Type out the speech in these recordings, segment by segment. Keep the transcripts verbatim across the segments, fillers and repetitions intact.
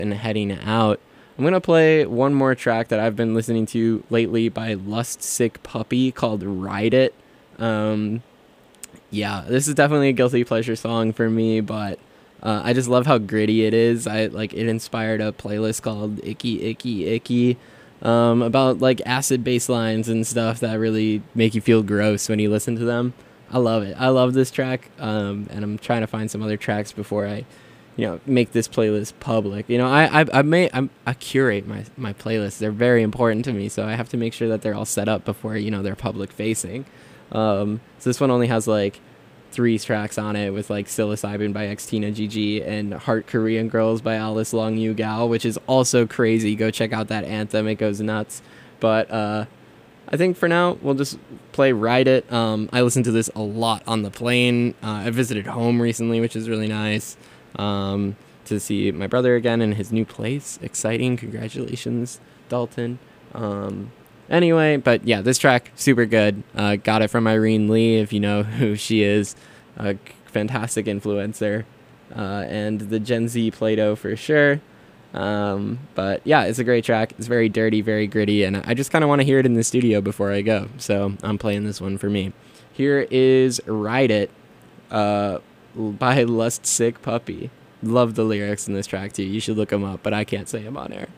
and heading out. I'm going to play one more track that I've been listening to lately by Lust Sick Puppy called Ride It. Um, yeah, this is definitely a guilty pleasure song for me, but uh, I just love how gritty it is. I like it inspired a playlist called Icky Icky Icky um, about like acid bass lines and stuff that really make you feel gross when you listen to them. I love it. I love this track, um, and I'm trying to find some other tracks before I you know, make this playlist public. You know, I I, I may I'm, I curate my my playlists. They're very important to me, so I have to make sure that they're all set up before you know they're public facing. Um, so this one only has like three tracks on it with like Psilocybin by Xtina G G and Heart Korean Girls by Alice Long Yu Gal, which is also crazy. Go check out that anthem; it goes nuts. But uh, I think for now we'll just play Ride It. Um, I listened to this a lot on the plane. Uh, I visited home recently, which is really nice. Um, to see my brother again in his new place. Exciting. Congratulations, Dalton. Um, anyway, but yeah, this track, super good. Uh, got it from Irene Lee, if you know who she is. A fantastic influencer. Uh, and the Gen Z Play-Doh for sure. Um, but yeah, it's a great track. It's very dirty, very gritty, and I just kind of want to hear it in the studio before I go. So I'm playing this one for me. Here is Ride It, uh, by Lust Sick Puppy. Love the lyrics in this track too. You should look them up, but I can't say them on air.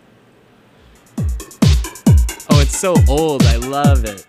Oh, it's so old. I love it.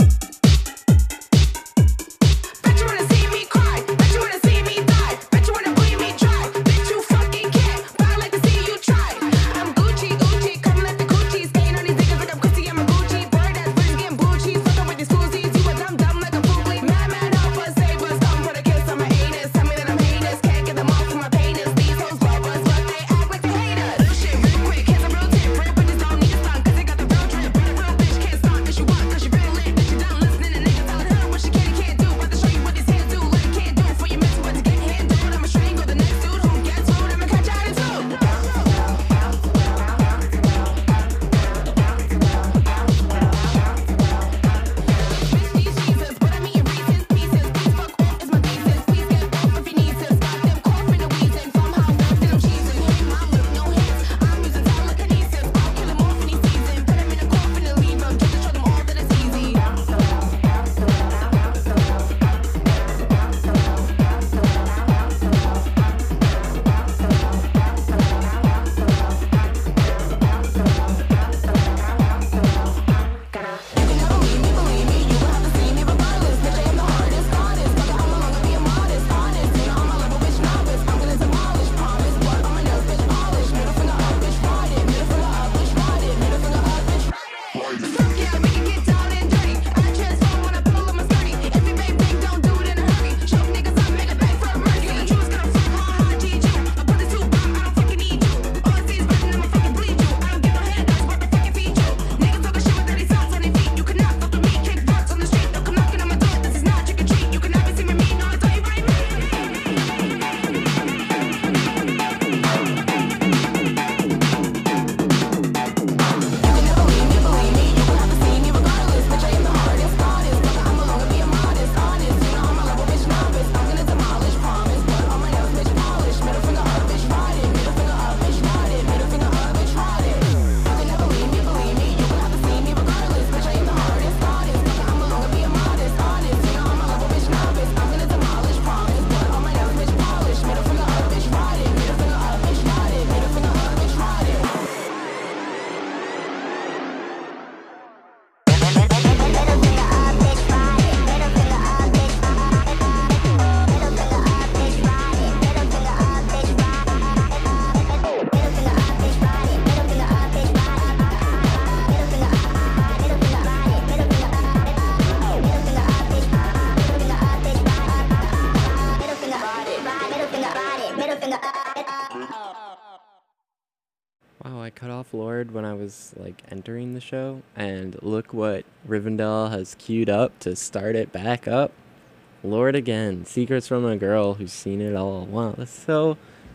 Wow, I cut off Lorde when I was like entering the show, and look what Rivendell has queued up to start it back up. Lorde again, Secrets from a Girl Who's Seen It All. Wow, that's so,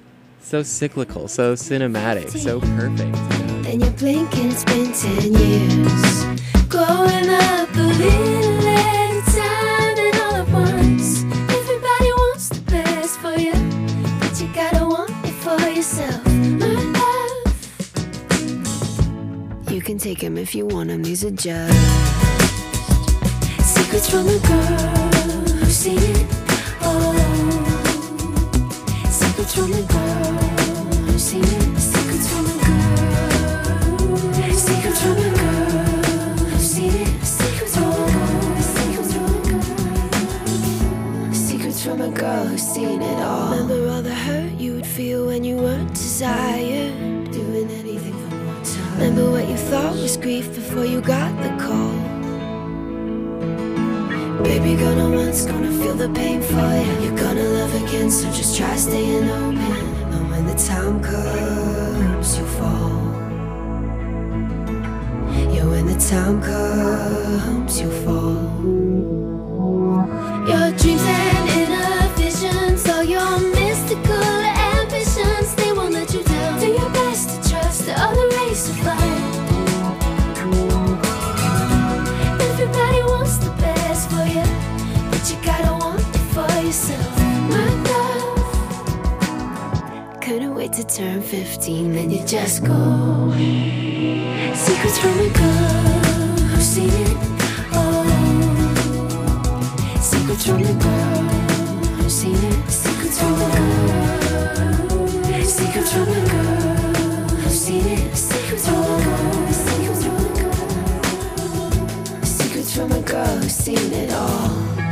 so cyclical, so cinematic, so perfect. And you're blinking, it's been ten years. Growing up a little at a time and all at once. Everybody wants the best for you, but you gotta want it for yourself. My love can take them if you want them, these are just secrets from a girl who's seen it all. Secrets from a girl who's seen it. Secrets from a girl. Secrets from a girl who's seen it. Secrets from a girl. Secrets from a girl. Secrets from a girl who's seen it all. Remember all the hurt you would feel when you weren't desired, doing anything for more time. Remember what you thought was grief before you got the call. Baby, gonna once, gonna feel the pain for you. You're gonna love again, so just try staying open. And when the time comes, you fall. Yeah, when the time comes, you fall. Your dreams and inner visions, all your mystical ambitions, they won't let you down. Do your best to trust the other race of life. Everybody wants the best for you, but you gotta want it for yourself. My love, couldn't wait to turn fifteen, then you just go. Secrets from a girl who's seen it all. Secrets from a girl who's seen it. Secrets from a girl. Secrets from a girl who's seen it. Secrets from a girl. Secrets from a girl. Secrets from a girl who's seen it all.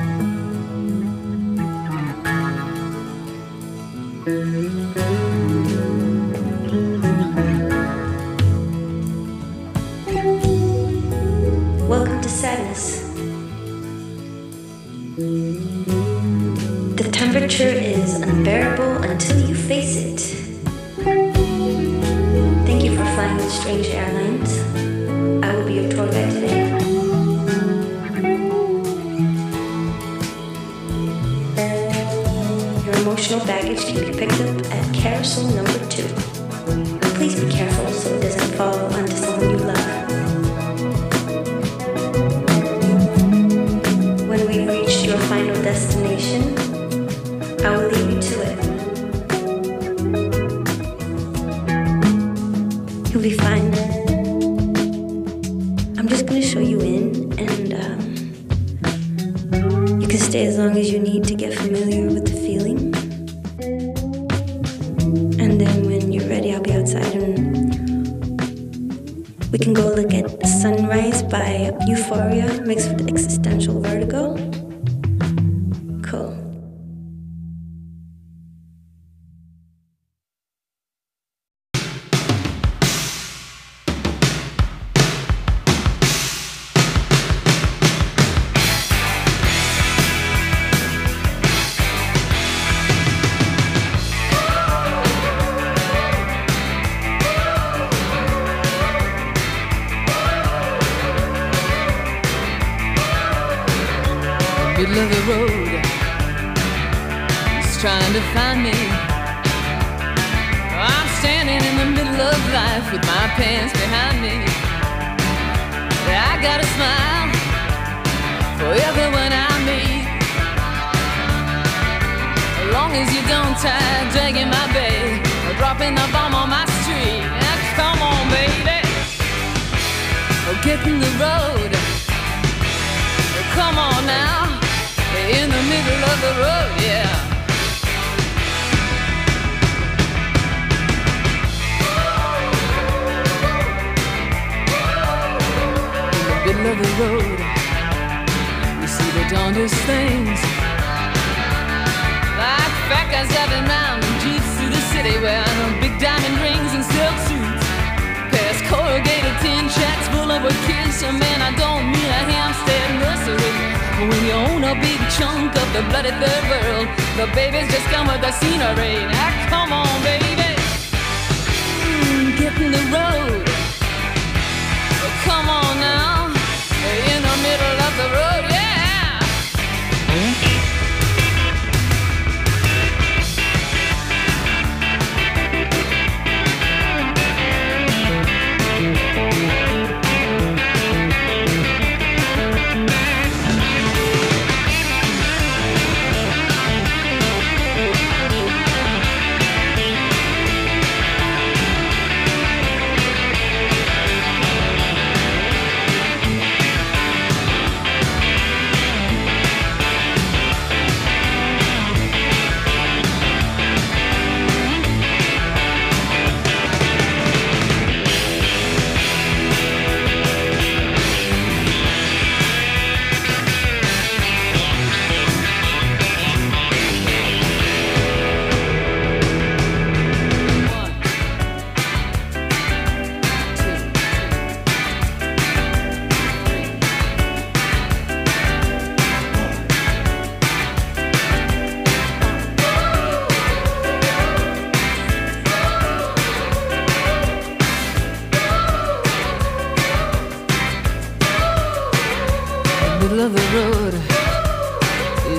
Welcome to sadness. The temperature is unbearable until you face it. Thank you for flying with Strange Airlines. I will be your tour guide today. Your emotional baggage can be picked up at carousel number two. Please be careful so it doesn't fall onto someone you love. When we've reached your final destination, I will leave you to it. You'll be fine. I'm just gonna show you in, and um, you can stay as long as you need to get familiar with the feeling. And then when you're ready, I'll be outside and we can go look at Sunrise by Euphoria mixed with existential vertigo. Cool. Middle of the road, it's trying to find me. I'm standing in the middle of life with my pants behind me. I got a smile for everyone I meet, as long as you don't try dragging my bag or dropping the bomb on my street. Now come on, baby, oh, get in the road. Oh, come on now. In the middle of the road, yeah. In the middle of the road, you see the darndest things, like fat guys driving round in jeeps through the city wearing big diamond rings and silk suits, past corrugated tin shacks full of kids. So man, I don't mean a Hampstead nursery. When you own a big chunk of the bloody third world, the babies just come with the scenery. Now come on, baby, mm, get in the road. Oh, come on now, in the middle of the road, yeah.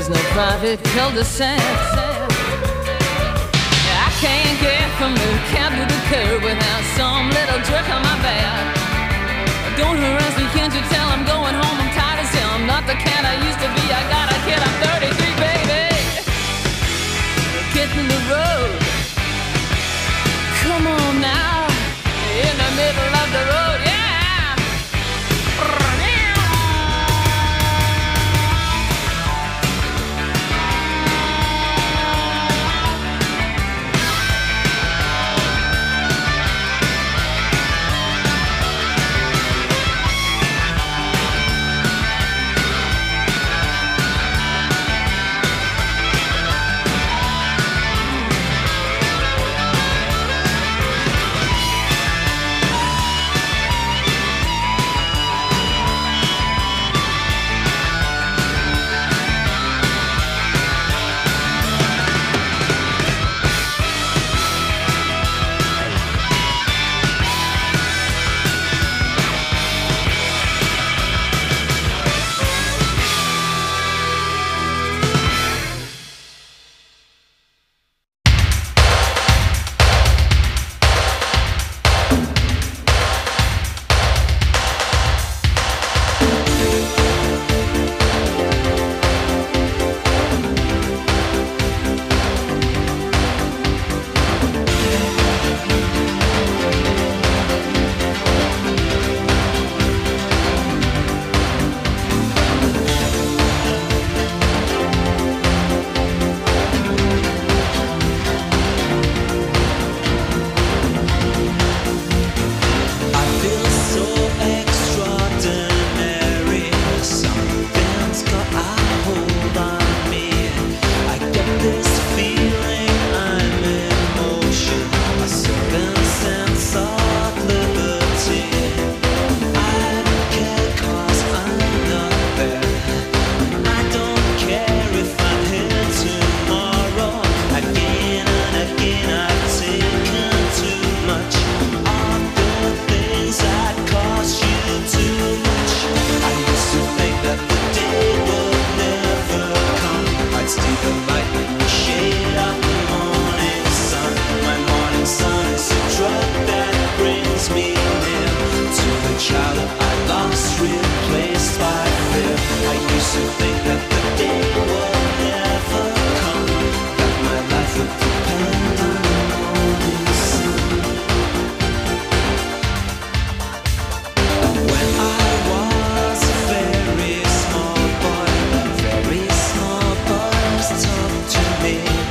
is no private cul-de-sac. I can't get from the cab to the curb without some little jerk on my back. Don't harass me, can't you tell I'm going home? I'm tired as hell, I'm not the cat I used to be. I got a kid, I'm thirty-three, baby. Get in the road. Come on now, in the middle of the road, yeah.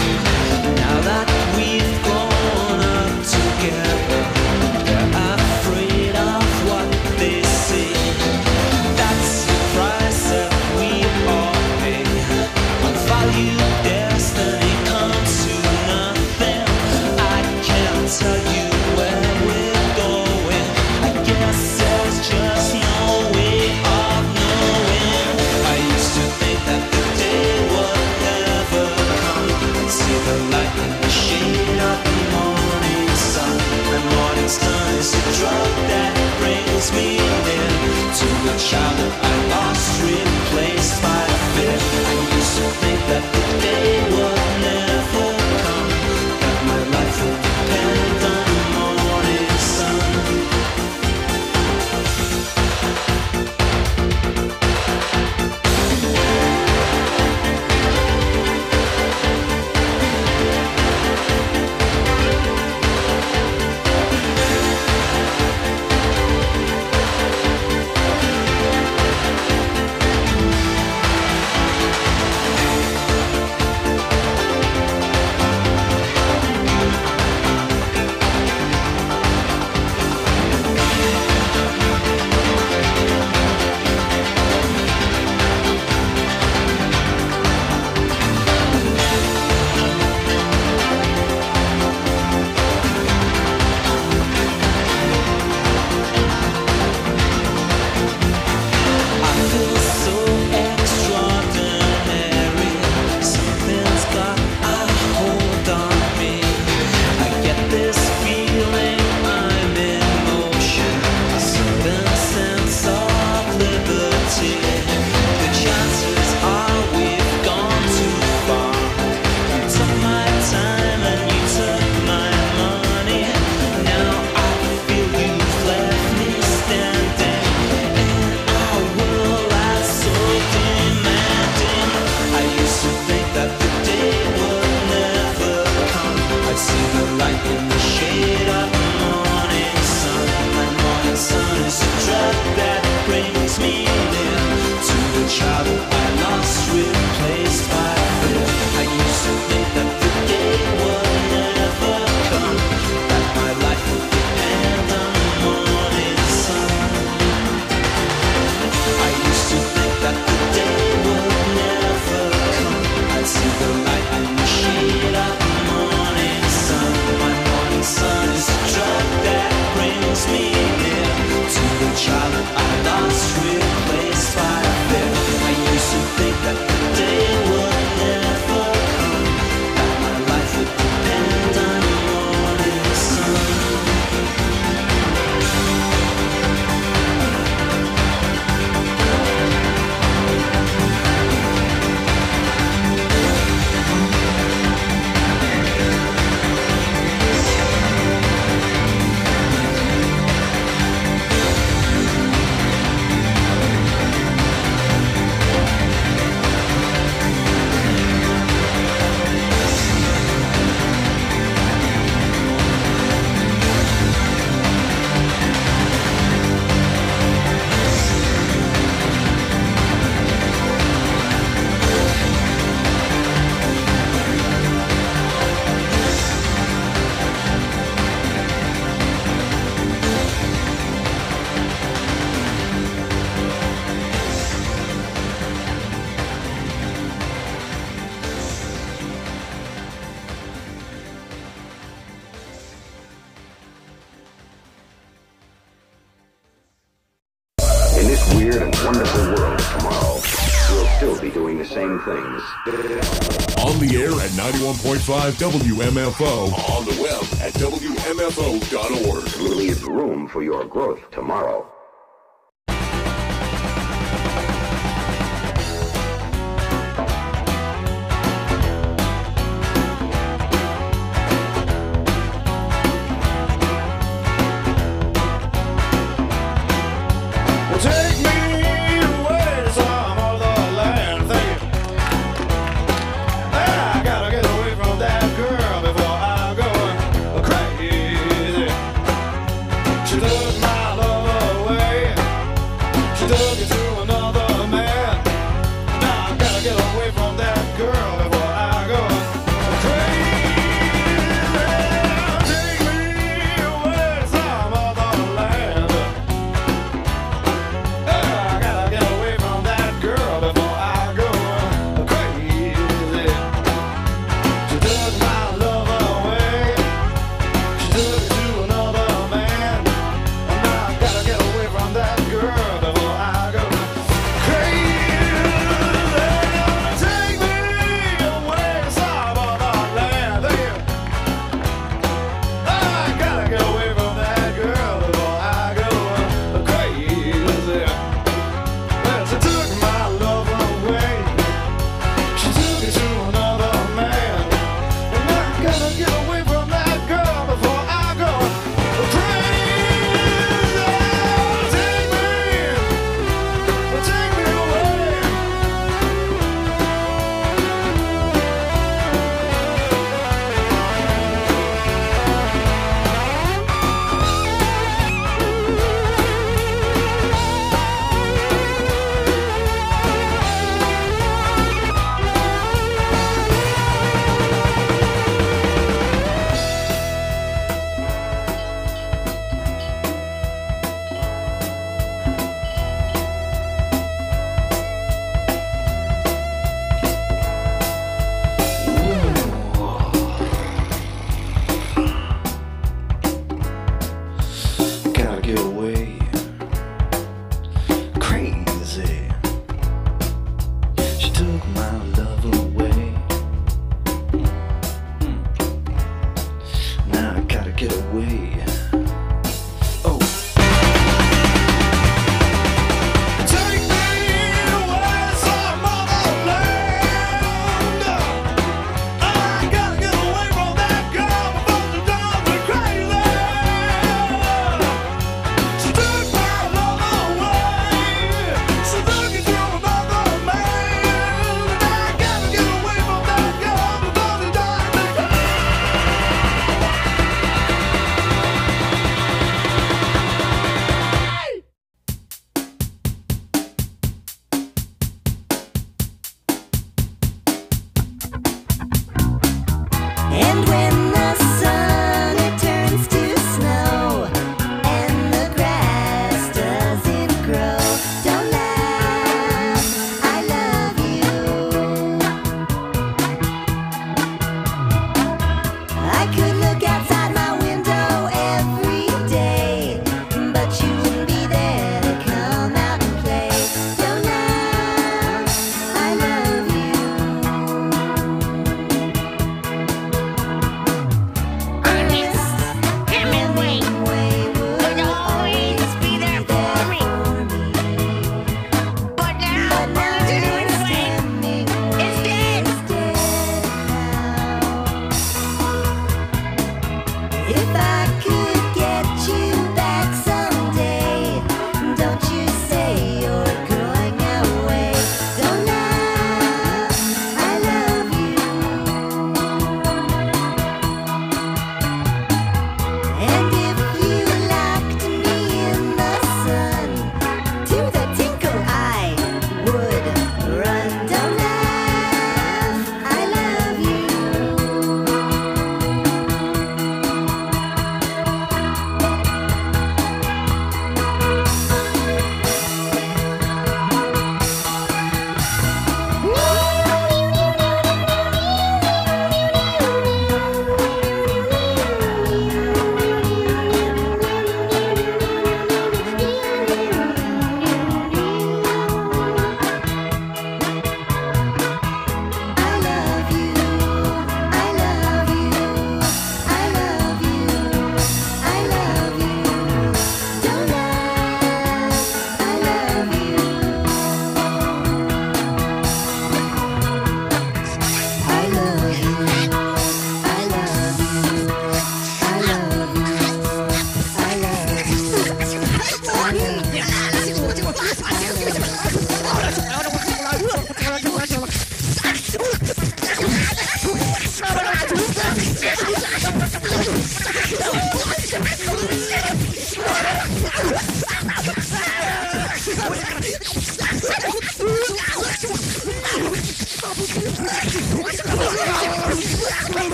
Now that we've grown up together, there are this weird and wonderful world of tomorrow, we'll still be doing the same things. On the air at ninety-one point five W M F O. On the web at W M F O dot org. We'll leave room for your growth tomorrow. Take me away to some other land, thinking I gotta get away from that girl before I go crazy. She took my love away. She took it to another man. Now I gotta get away from that girl before I go crazy. Take me away to some other land. I gotta get away from that girl before I go crazy. She took my love away. She took it to another man. And now I gotta get away from that girl before I go crazy. Take me away to some other land. I gotta get away from that girl before I go crazy. Well, she took my love away. She took it to another man. And I gotta get away from that girl before I go crazy. Take me, take me away. Gotta get away. Crazy. She took my love away. Now I gotta get away. Oh. Take me away some other land. I gotta get away from that girl before she drives me crazy. She took my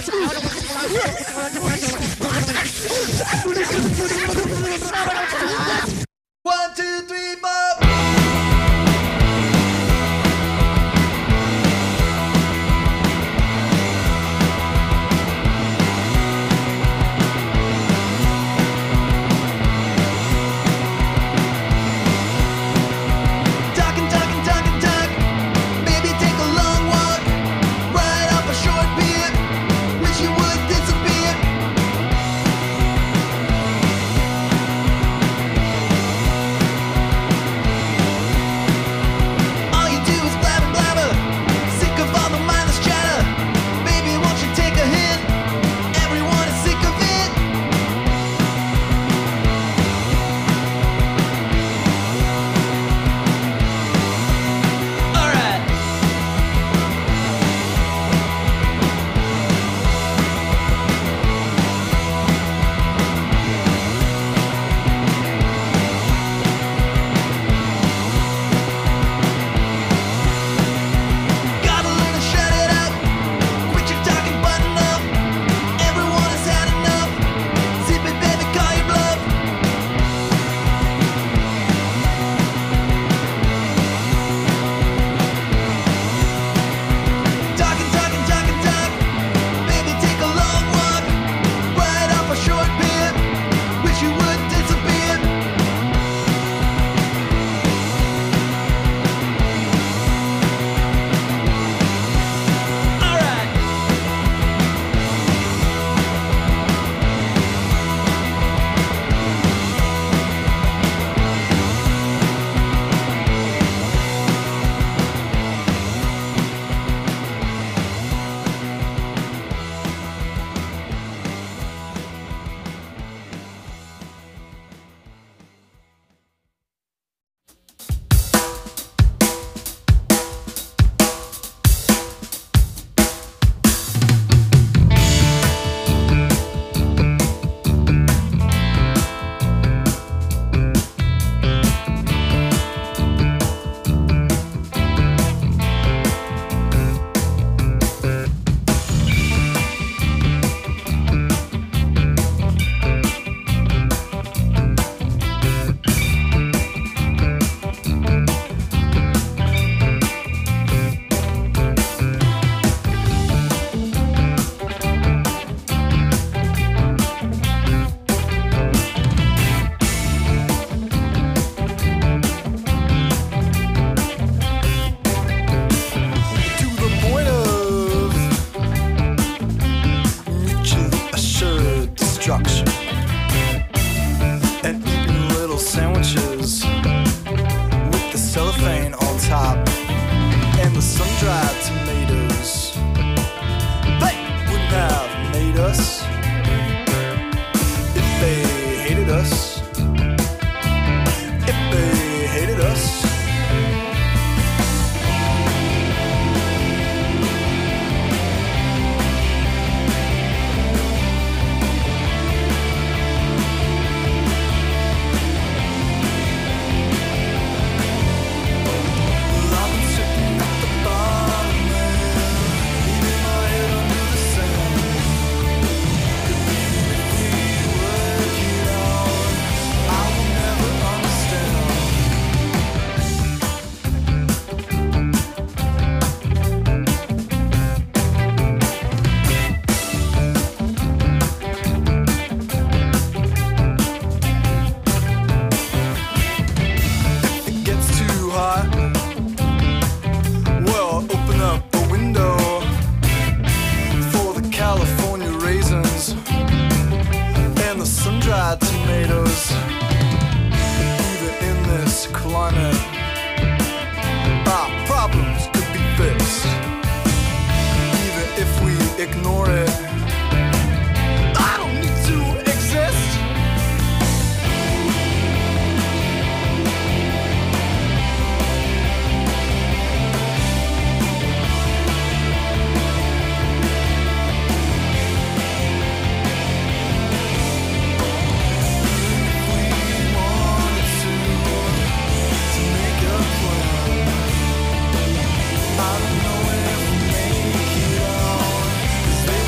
One, two, three, four. Talking, talking, talking, talk. Baby, take a long walk. Ride off a short pier. Wish you would disappear. All you do is blabber, blabber. Sick of all the mindless chatter. Baby, won't you take a hint? Everyone is sick of it. All right. Gotta learn to shut it up. Quit your talking, button up. Everyone has had enough. Zip it, baby, call your bluff. Talking, talking, talking, talk. Baby, take a long walk. Ride off a short pier. Wish you would disappear. All right. To the point of mutually assured destruction, and eating little sandwiches with the cellophane on top and the sun-dried tomatoes. They wouldn't have made us if they hated us. If they hated us. I've been sitting at the bar, man, leaving my head under the sand. If we work it out, I will never understand. If it gets too hot, well, open up the window for the California raisins and the sun-dried tomatoes. Even in this climate, our problems could be fixed. Even if we ignore it, I don't need to exist. I don't know if we make it out, 'cause they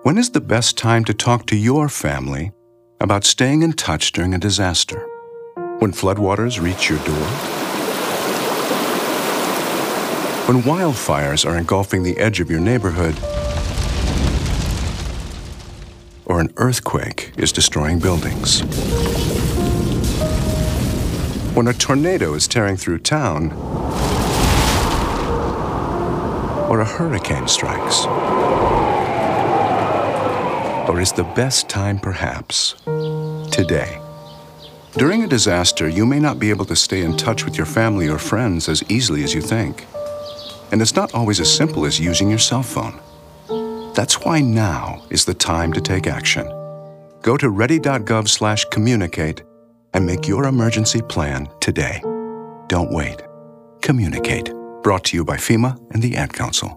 When is the best time to talk to your family about staying in touch during a disaster? When floodwaters reach your door? When wildfires are engulfing the edge of your neighborhood? Or an earthquake is destroying buildings? When a tornado is tearing through town? Or a hurricane strikes? Or is the best time perhaps today? During a disaster, you may not be able to stay in touch with your family or friends as easily as you think. And it's not always as simple as using your cell phone. That's why now is the time to take action. Go to ready.gov slash communicate and make your emergency plan today. Don't wait. Communicate. Brought to you by FEMA and the Ad Council.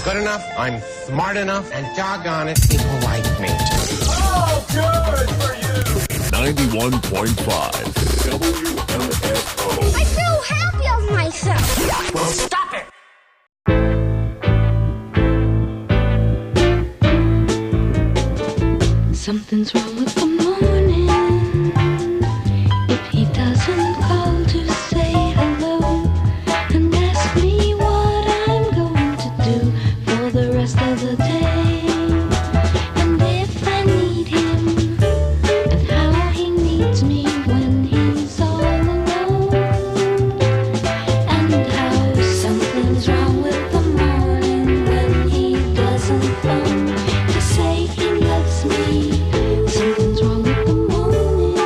good enough, I'm smart enough, and doggone it, people like me. Oh, good for you! ninety-one point five W M F O. I feel happy of myself. Well, stop it! Something's wrong with the morning. If he doesn't call to say hello and ask me what I'm going to do for the rest of the day, and if I need him, and how he needs me when he's all alone, and how something's wrong with the morning when he doesn't phone to say he loves me. Something's wrong with the morning.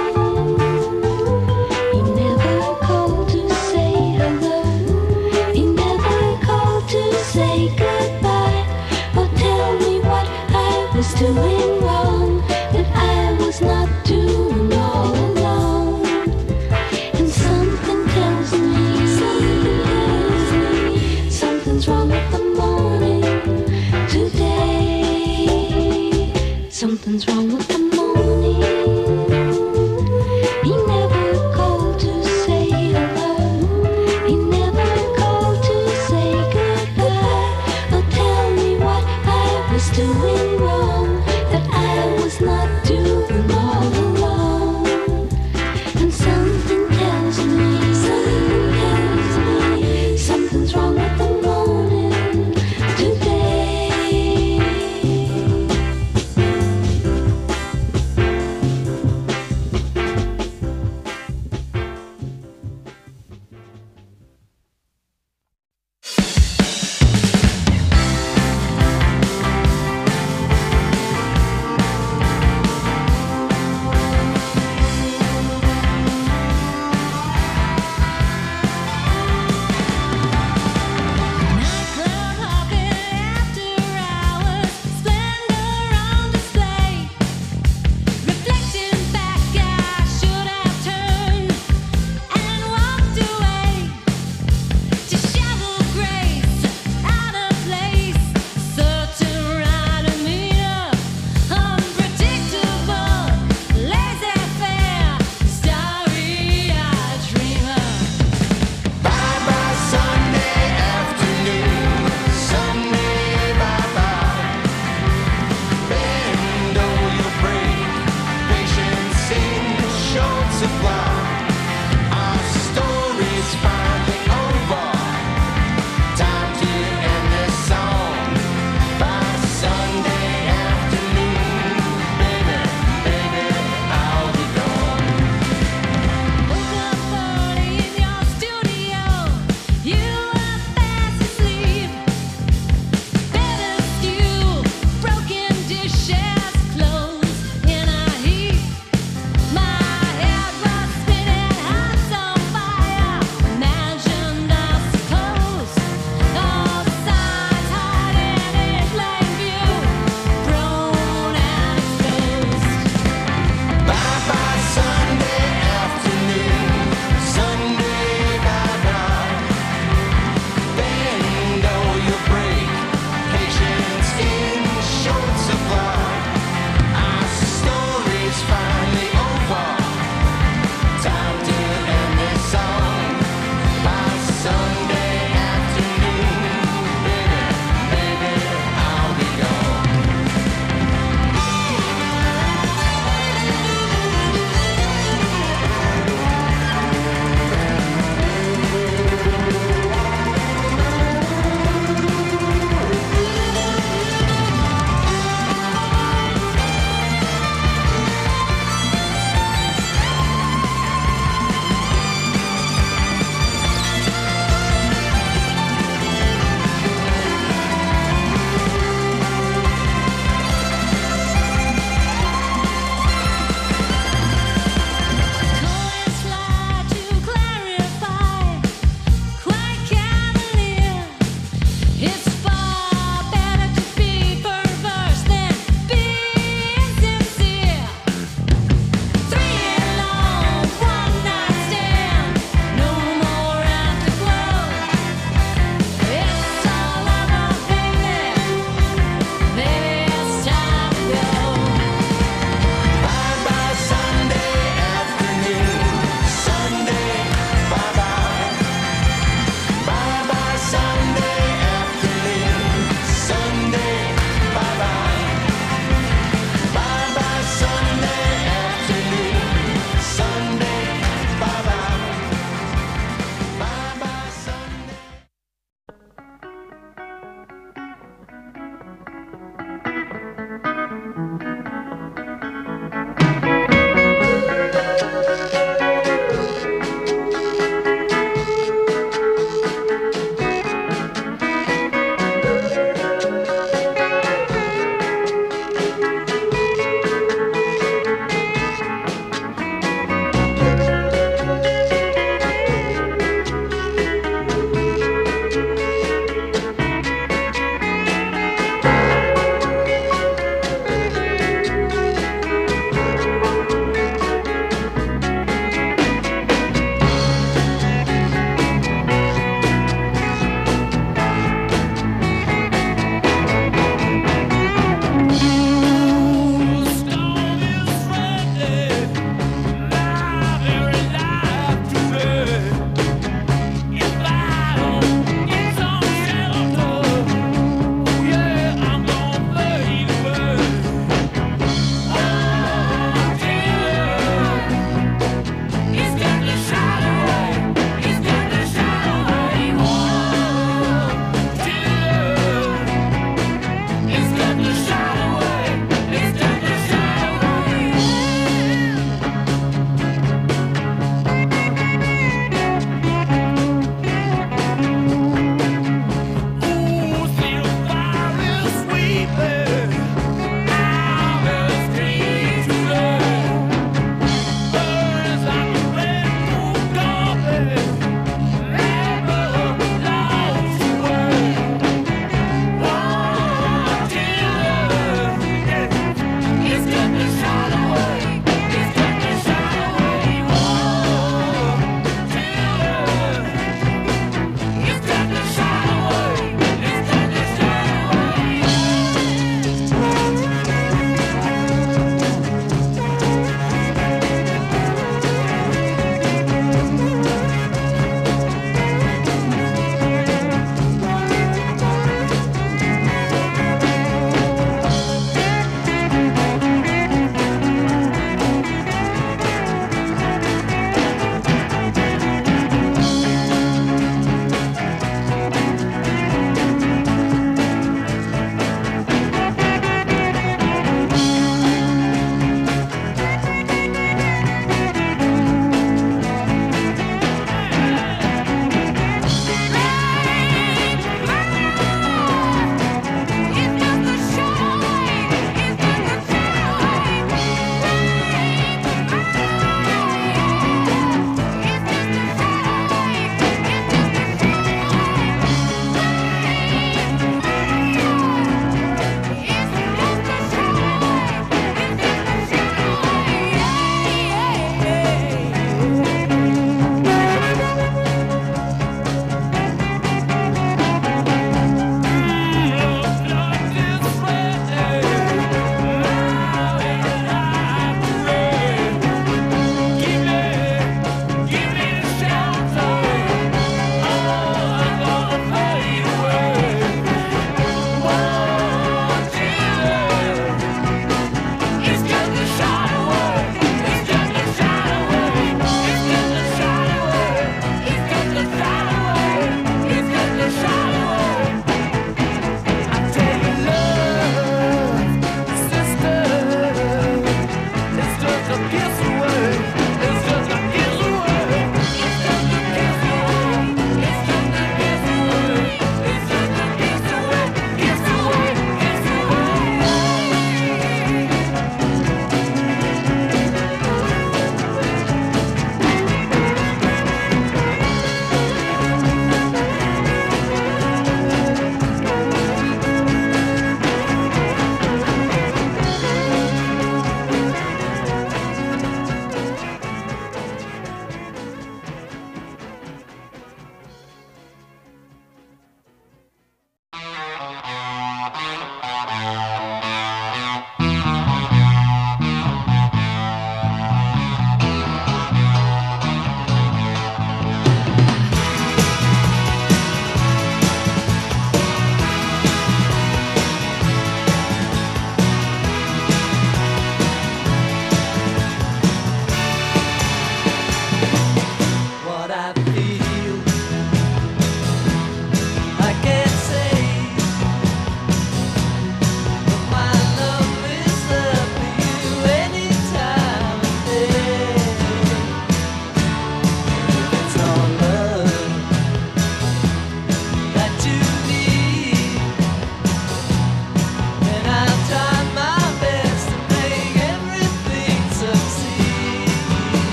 He never called to say hello. He never called to say goodbye or tell me what I was doing wrong, that I was not doing all alone. And something tells me, something tells me, something's wrong with the morning today. Something's wrong with the morning. He never called to say hello. He never called to say goodbye or tell me what I was doing wrong, that I was not doing all alone. And something tells me, something tells me, something's wrong with the morning today. Nightclub hopping after hours, splendor on display. Reflecting back, I should have turned and walked away. Disheveled grace, out of place, certain right demeanor, unpredictable, laissez-faire, starry-eyed dreamer. Bye bye Sunday afternoon, Sunday bye bye. Bend or you'll break, patience in short supply.